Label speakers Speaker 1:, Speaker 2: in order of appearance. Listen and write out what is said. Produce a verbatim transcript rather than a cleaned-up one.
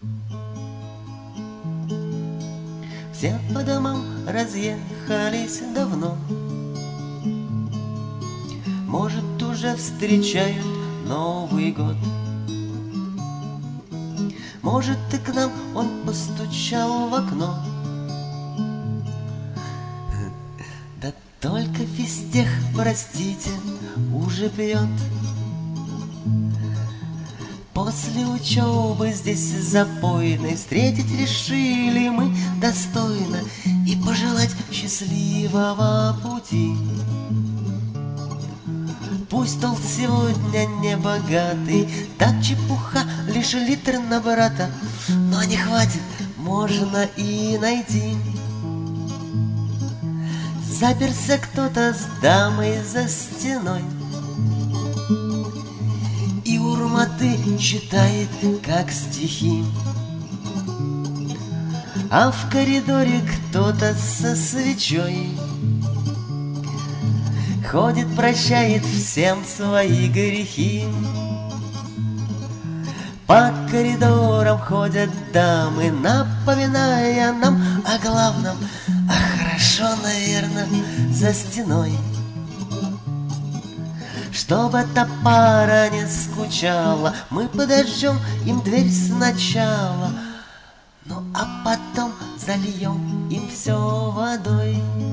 Speaker 1: Все по домам разъехались давно, может, уже встречают Новый год. Может, и к нам он постучал в окно. Да только физтех, простите, уже пьет. После учебы здесь запойной встретить решили мы достойно и пожелать счастливого пути. Пусть толк сегодня не богатый, так чепуха, лишь литр на брата, но не хватит, можно и найти. Заперся кто-то с дамой за стеной и урматы читает, как стихи. А в коридоре кто-то со свечой ходит, прощает всем свои грехи. По коридорам ходят дамы, напоминая нам о главном. А хорошо, наверное, за стеной, чтобы эта пара не скучала, мы подожжем им дверь сначала, ну а потом зальем им все водой.